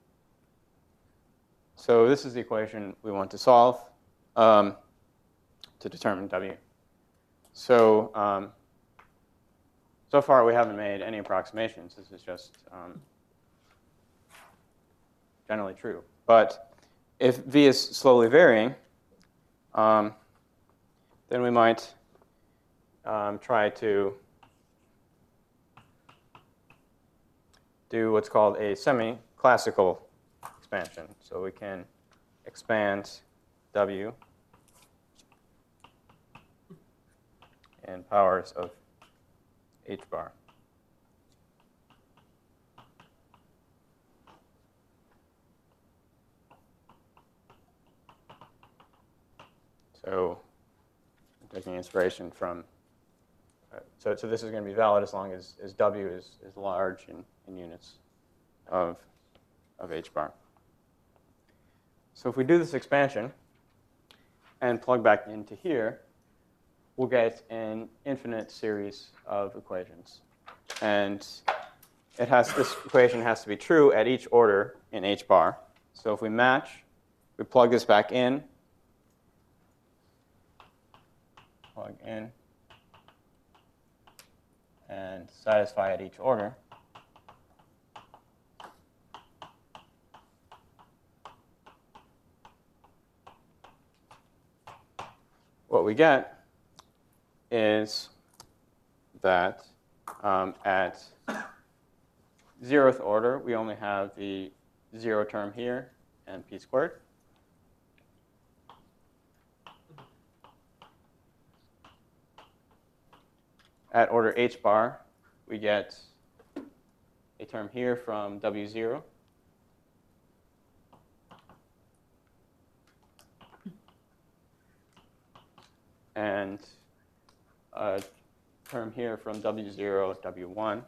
So this is the equation we want to solve um, to determine W. So um, so far we haven't made any approximations. This is just um, generally true. But if V is slowly varying, um, then we might um, try to do what's called a semi-classical expansion. So we can expand W in powers of H bar. So I'm taking inspiration from, uh, so, so this is going to be valid as long as, as W is, is large in, in units of, of H bar. So if we do this expansion and plug back into here, we'll get an infinite series of equations. And it has, this equation has to be true at each order in H bar. So if we match, we plug this back in, plug in, and satisfy at each order. What we get is that um, at zeroth order, we only have the zero term here and P squared. At order H bar, we get a term here from W zero. And a term here from W zero, W one.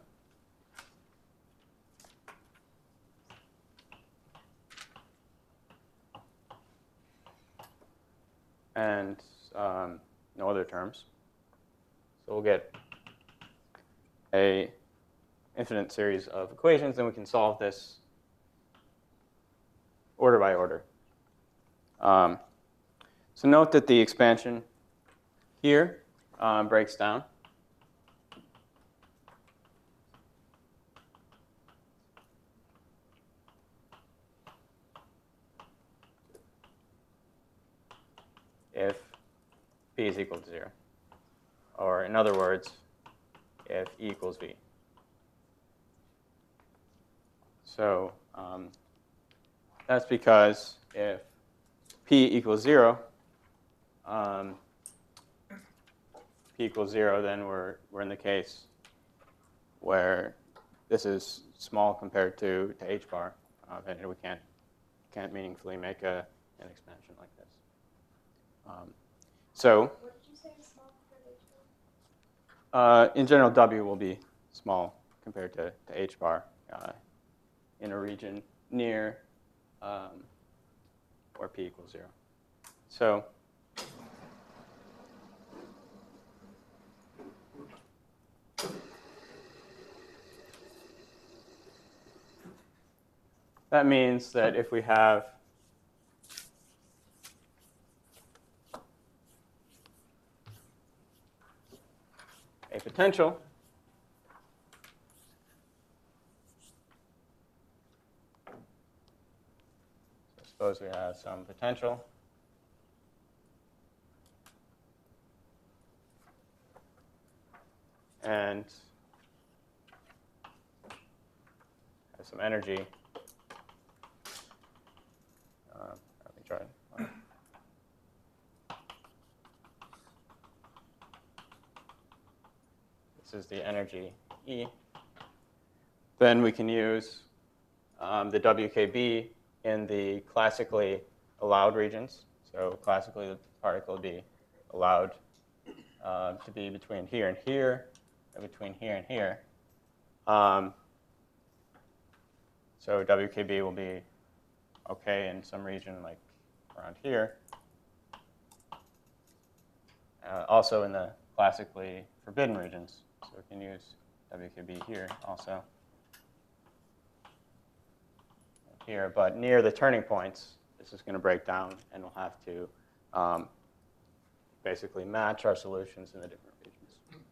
And um, no other terms. So we'll get a infinite series of equations, and we can solve this order by order. Um, so note that the expansion here um, breaks down. If P is equal to zero. Or in other words, if E equals V. So um, that's because if P equals zero, um, P equals zero, then we're, we're in the case where this is small compared to, to H bar, uh, and we can't, can't meaningfully make a, an expansion like this. Um, so What did you say is small compared to H bar? uh, in general, W will be small compared to, to H bar uh, in a region near um, where P equals zero. So that means that if we have a potential so suppose we have some potential and have some energy. Uh, let me try it. Uh, This is the energy E. Then we can use um, the W K B in the classically allowed regions. So classically, the particle would be allowed uh, to be between here and here, and between here and here. Um, so W K B will be okay in some region like around here. Uh, also in the classically forbidden regions. So we can use W K B here also. Here, but near the turning points, this is going to break down, and we'll have to um, basically match our solutions in the different regions.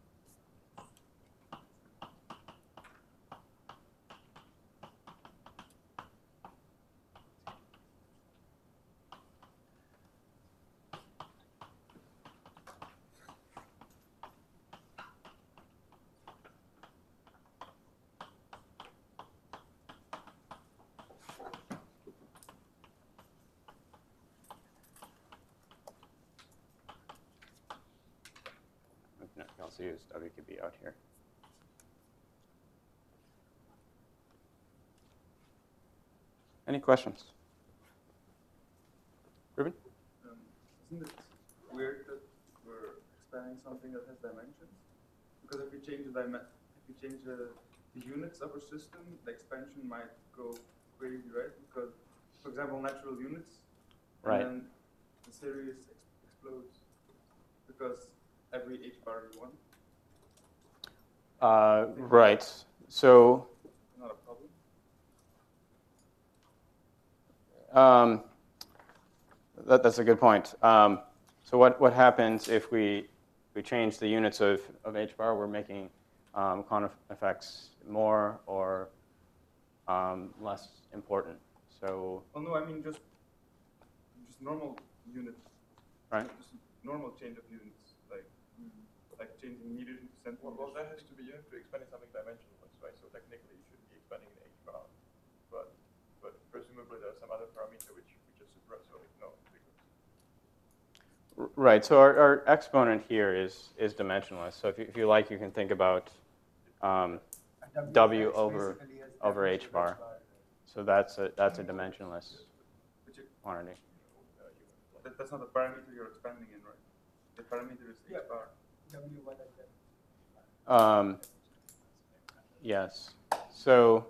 We can also use W K B out here. Any questions? Ruben? Um, isn't it weird that we're expanding something that has dimensions? Because if we change the dim- if we change the, the units of our system, the expansion might go crazy, right? Because, for example, natural units, and Right. then the series ex- explodes because every h bar you want. Uh, right. So Not a problem. um, that, that's a good point. Um, so what, what happens if we we change the units of, of h bar? We're making um, quantum effects more or um, less important. So Oh no, I mean just just normal units. right. Just normal change of units, like like changing meters into centimeters. Well, well, that has to be, you have to expand in something dimensionless, right? So technically, you should be expanding in h bar, but but presumably there's some other parameter which we just suppress or ignore. R- Right. So our, our exponent here is is dimensionless. So if you, if you like, you can think about um, W over over h bar. So that's a that's a dimensionless Which it, quantity. that, that's not the parameter you're expanding in, right? The parameter is h bar. Um, yes. So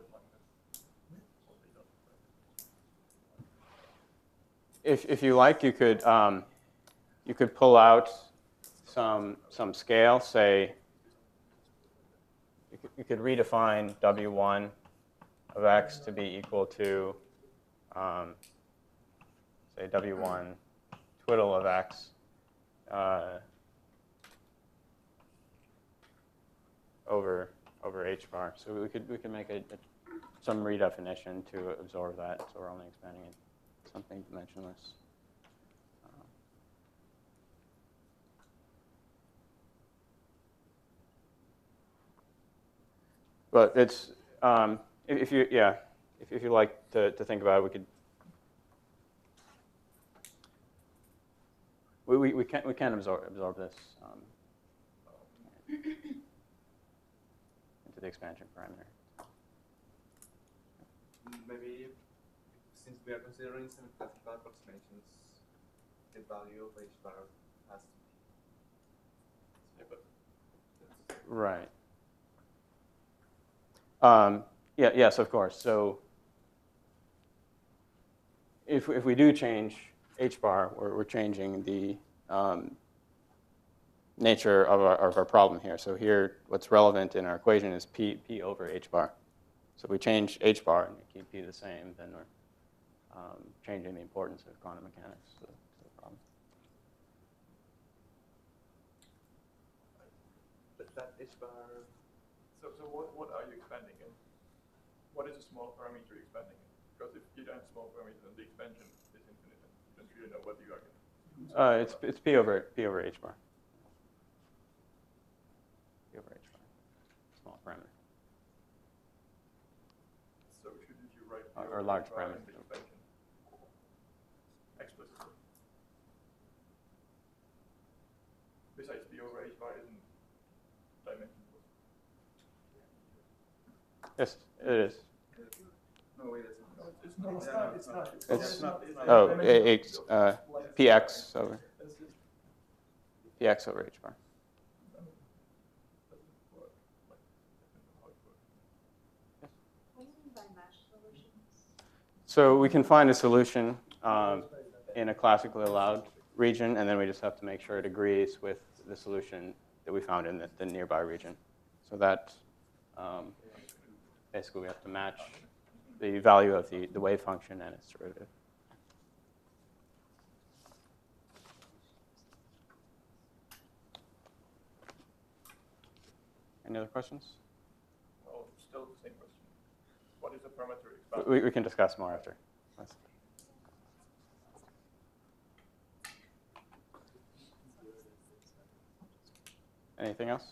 if if you like, you could um, you could pull out some some scale. Say you could, you could redefine W one of x to be equal to um, say W one twiddle of x. Uh, over over h bar. So we could we could make a, a some redefinition to absorb that. So we're only expanding it something dimensionless. Um, but it's um, if, if you yeah if if you like to to think about it, we could we we, we can we can absorb absorb this. Um, into the expansion parameter. Maybe since we are considering some classical approximations, the value of h bar has to be. Right. Um, yeah. Yes, of course. So if if we do change h bar, we're we're changing the um, nature of our of our problem here. So here, what's relevant in our equation is p p over h bar. So if we change h bar and keep p the same, then we're um, changing the importance of quantum mechanics to, to the problem. But that h bar. So, so what, what are you expanding in? What is a small parameter you're expanding in? Because if you don't have small parameters, then the expansion is infinite, and you don't really know what you are going to do. Uh, it's it's p over p over h bar. P over h bar, small parameter. So shouldn't you write Or- P or over large H bar parameter. in the expansion explicitly? Besides, P over H bar isn't dimensionless. Yes, it is. No, wait, it's not. It's not. It's not, it's not. It's- Yeah, it's not, it's not. Oh, a- h, uh, px over px over h bar. What do you mean by mesh solutions? So we can find a solution um, in a classically allowed region, and then we just have to make sure it agrees with the solution that we found in the, the nearby region. So that um, basically we have to match the value of the, the wave function and its derivative. Any other questions? Well, still the same question. What is a parameter expansion? We, we can discuss more after. Let's- Anything else?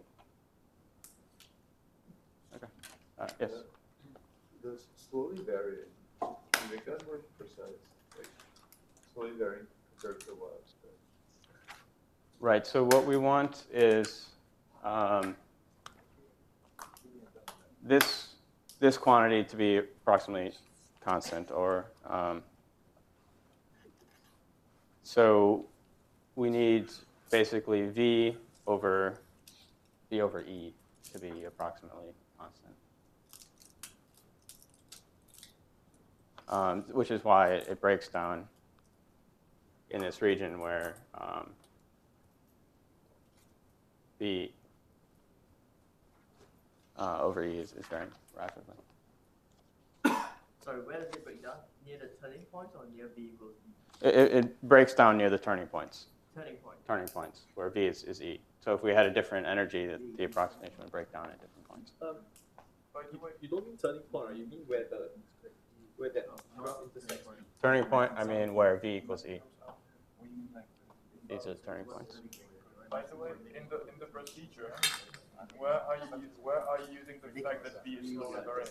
Okay. Uh, yes. The slowly varying, can you make that more precise? Like slowly varying compared to what? Right. So what we want is um, this this quantity to be approximately constant, or um, so we need basically v over v over e to be approximately constant, um, which is why it, it breaks down in this region where um, v uh, over e is, is varying rapidly. Sorry, where does it break down? Near the turning point or near v equals e? It, it, it breaks down near the turning points. Turning point. Turning points where v is, is e. So if we had a different energy, that the approximation would break down at different points. Um, By the you, way, you don't mean turning point, right? You mean where the where that graph intersects. Turning point, I mean where v equals e. These are the turning points. by the way, in the in the procedure, where are you where are you using the fact that v is slowly varying?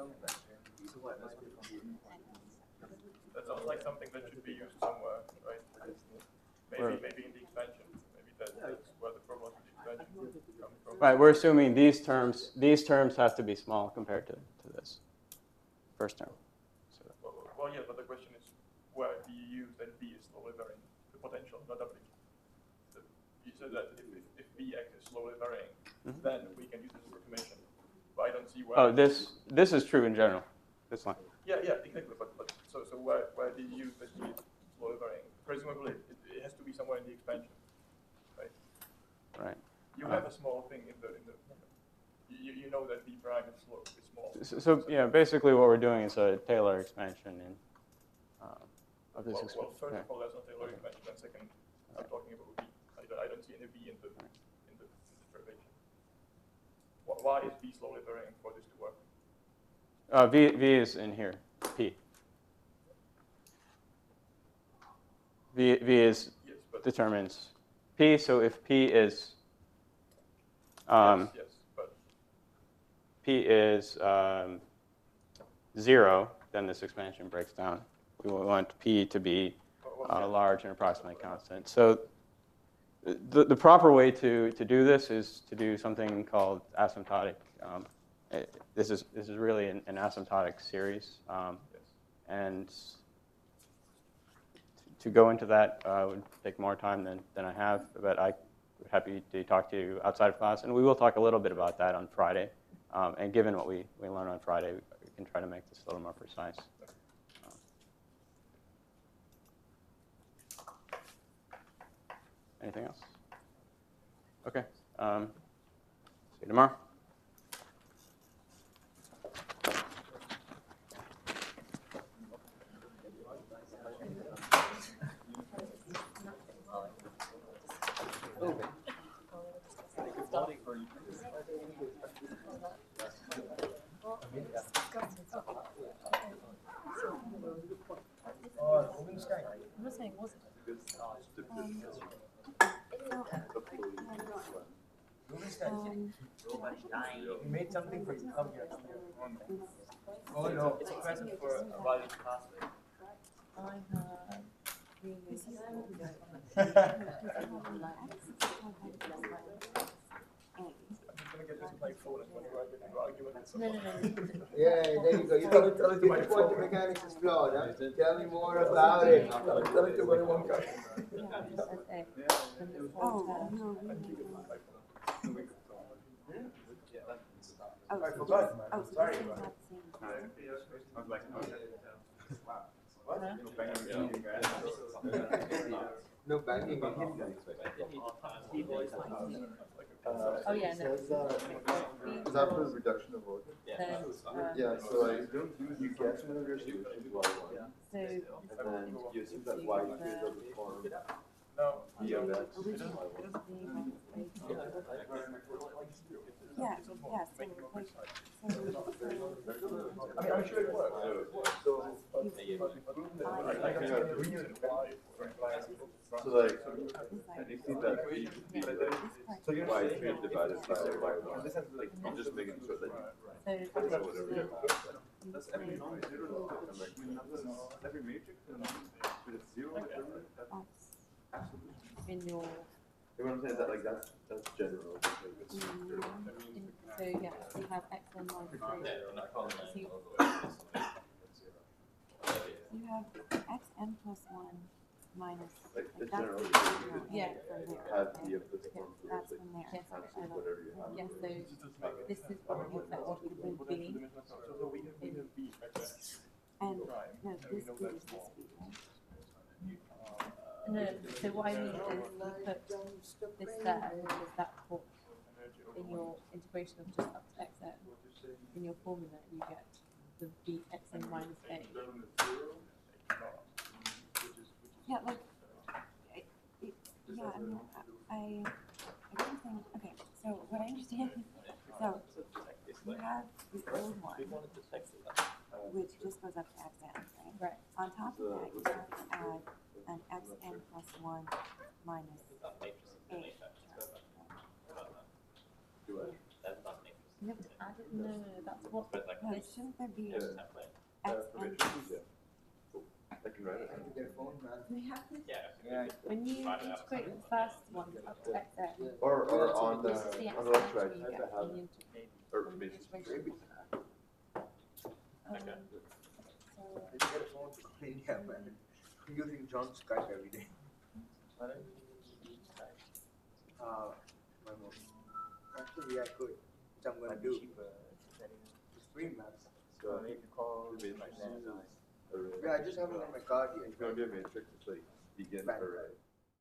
That sounds like something that should be used somewhere, right? Maybe Where? maybe in the expansion. Maybe that, that's where the problem with the expansion comes from. Right, we're assuming these terms these terms have to be small compared to, to this first term. So, Well, well, yeah, but the question is, where do you use that v is slowly varying? The potential, not W. The, you said that if, if, if Vx is slowly varying, Mhm. then we can use this information. But I don't see where. oh, this this is true in general. This line. Yeah, yeah, exactly. But but so so where where do you use that v is slowly varying? Presumably, it, it has to be somewhere in the expansion, right? Right. You Uh, have a small thing in the in the. You, you know that v prime is, slow, is small. So, so yeah, basically what we're doing is a Taylor expansion in, uh, of this Well, expansion. well, first of all, that's not Taylor expansion. And second, I'm talking about v. I don't, I don't see any v in the in the, in the derivation. Wh- Why is v slowly varying for this to work? Uh, v, v is in here, p. V, v is Yes, but determines p, so if p is, um, yes, yes, but p is um, zero, then this expansion breaks down. We want p to be well, uh, yeah. large and approximately constant. So the, the proper way to, to do this is to do something called asymptotic. Um, it, this is this is really an, an asymptotic series, um, Yes. and to go into that uh, would take more time than, than I have. But I'm happy to talk to you outside of class, and we will talk a little bit about that on Friday. Um, and given what we, we learn on Friday, we can try to make this a little more precise. Um, anything else? Okay. Um, see you tomorrow. We made something for you. Come here, come here. Oh no. It's a present for a valued classmate. I have three This is- I'm gonna get this on my phone and whenever I get into argument with No, someone. no, no. Yeah, there you go. You Tell it- tell it to my get quantum phone. mechanics explored, huh? Tell me more about it. Tell it, tell it to my one guy. Yeah, just as A. Then the Oh, fourth term. no, I really? keep it on my phone. Oh, I so forgot. this- Oh, so Sorry this is about not the same. I was like, okay. Huh? No banging in the grass. No banging in him. Oh, yeah, no. Says, uh, is that for the reduction of order? Then, um, Yeah, so like, you get one of your solutions y one, so, and then you assume that y two does the form No. e of x y Original. one. Yeah, yeah, so like, so. I mean, I'm sure it works. So, But, but, I, I Yeah. don't reason why. so like, It's and like, you see that b, this part. so you're y three divided by y one, This has like, I'm just making sure that you, so, so whatever you have. that's every non-zero, every matrix, and with a zero determinant, that's absolute. in your, You know what I'm saying, that like, that's, that's general. because it's- in, so, yeah, so you have X and Y three. we're not calling So you, You have x n plus one minus, Like, like it's that's general, the you original Yeah. n from there. have okay? e of this Yeah, form, so that's it's from there. Yes. like, cancel whatever you have. yeah, so this is what you expect to be with B. So, so we have, we have B, right? And, Prime. no, and we this know b that's is this small. b, right? No, so what I mean is you put this there, because that put in your integration of just up to xn, in your formula, you get the b xn minus a. Yeah, like, I, it, yeah, I mean, I, I I don't think, okay, so what I understand is, so you have the old one, which just goes up to xn, right? Right. On top of that, you have to add an xn plus one minus a. Do I? No, but I didn't know, that's what, No, shouldn't there be Yeah. Uh, xn okay, plus? yeah. Cool. I can write it. Get a phone, man. we have to, Yeah. when you integrate the first one up to xn, Or, or on the, this is the on the left exponential right, you I get have, when you integrate. or from the maybe, integration. Um, Okay. so, I get a phone to call India, man. I'm using John Skype every day. Uh, my mom. Actually, I could, which I'm gonna do. It's free, man. so, need to call the matrix is array. Yeah, I just have it on my card here. It's gonna be a matrix, it's like begin Back. array.